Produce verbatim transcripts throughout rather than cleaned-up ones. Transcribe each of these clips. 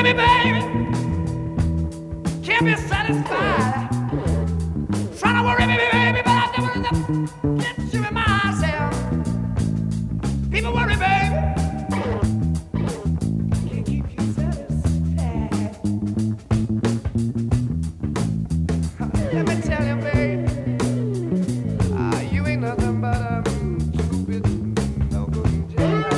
me, baby. Can't be satisfied. Trying to worry me, baby, but I never end up getting to me myself. People worry, baby. Can't keep you satisfied. Let me tell you, baby, uh, you ain't nothing but a stupid, no good jail.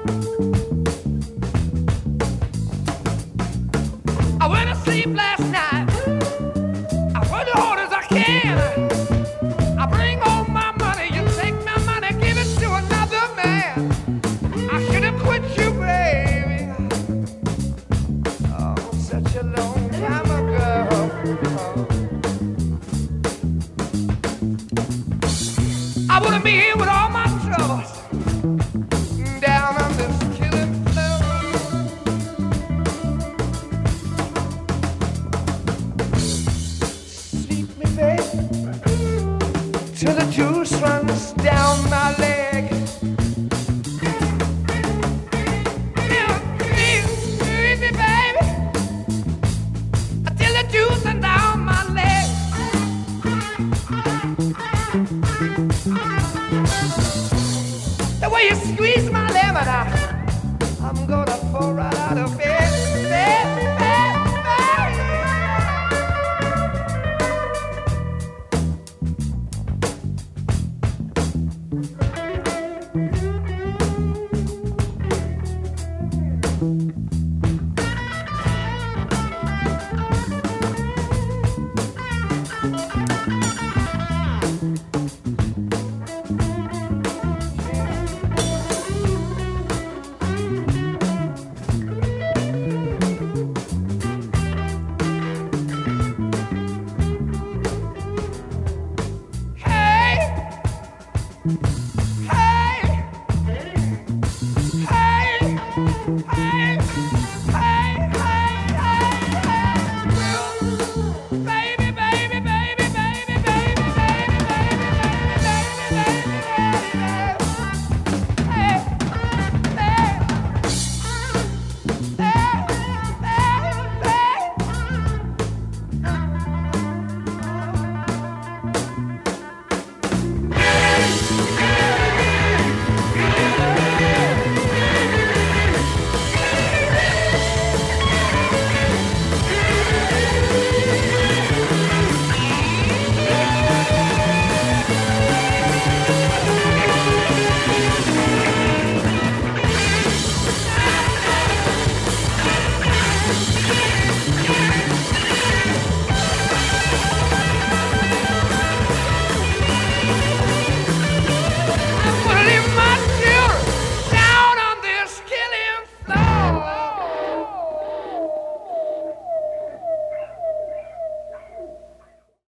I went to sleep last night. I worked as hard as I can. I bring home my money. You take my money, give it to another man. I should have quit you, baby. Oh, such a long time ago. I wouldn't be here with all my troubles down on this killing floor. Sleep me, baby, till the juice runs.